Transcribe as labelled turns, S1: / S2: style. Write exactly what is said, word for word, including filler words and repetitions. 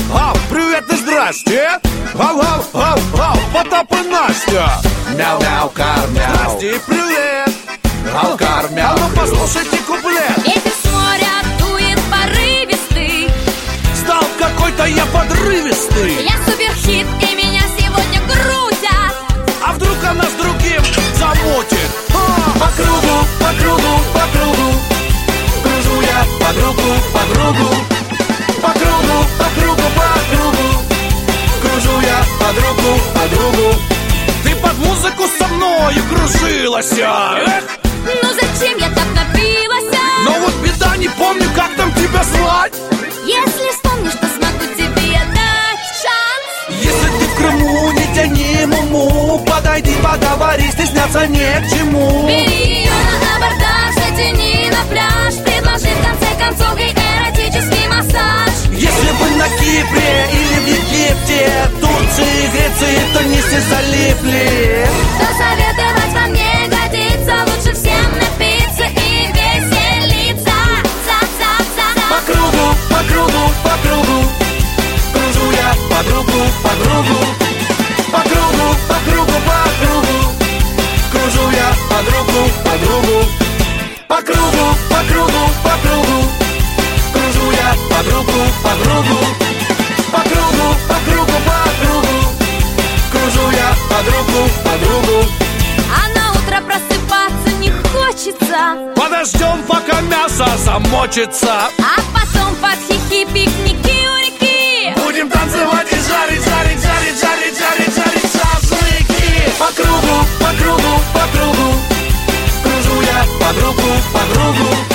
S1: ау, привет и здрасте. Ау, ау, ау, ау, Потап и Настя.
S2: Мяу-мяу, кар-мяу.
S1: Здрасте и привет.
S2: Ау, кар-мяу.
S1: А ну послушайте куплет.
S3: Ветер с моря дует порывистый.
S1: Стал какой-то я подрывистый.
S3: Я суперхит, и меня сегодня крутят.
S1: А вдруг она с другим замутит? А,
S2: По кругу, по кругу, по кругу кружу я по кругу, по кругу. По кругу, по кругу, по кругу кружу я по кругу, по кругу.
S1: ты под музыку со мною кружилась. Эх,
S3: Ну зачем я так напилась?
S1: но вот беда, не помню, как там тебя звать.
S3: Если вспомнишь, то смогу тебе дать шанс.
S1: Если ты в Крыму, не тяни муму. Подойди, поговори, стесняться не к чему.
S3: Бери ее на абордаж, затяни на пляж. Предложи в конце концов ей эротический массаж.
S1: Если бы на Кипре или в Египте, Турции, Греции, то не все залипли.
S3: То советовать вам не годится. Лучше всем напиться и веселиться. За-за-за-за.
S2: По кругу, по кругу, по кругу кружу я по кругу, по кругу. По кругу, по кругу, по кругу кружу я по кругу, по кругу. По кругу, по кругу, по кругу кружу я по кругу, по кругу. По кругу, по кругу, по кругу кружу я по кругу, по кругу.
S3: А на утро просыпаться не хочется.
S1: Подождем, пока мясо замочится.
S3: А потом под хихи пикники у реки.
S1: Будем танцевать и жарить, жарить, жарить, жарить, жарить, жарить шашлыки.
S2: По кругу, по кругу, по кругу кружу я по кругу, по кругу.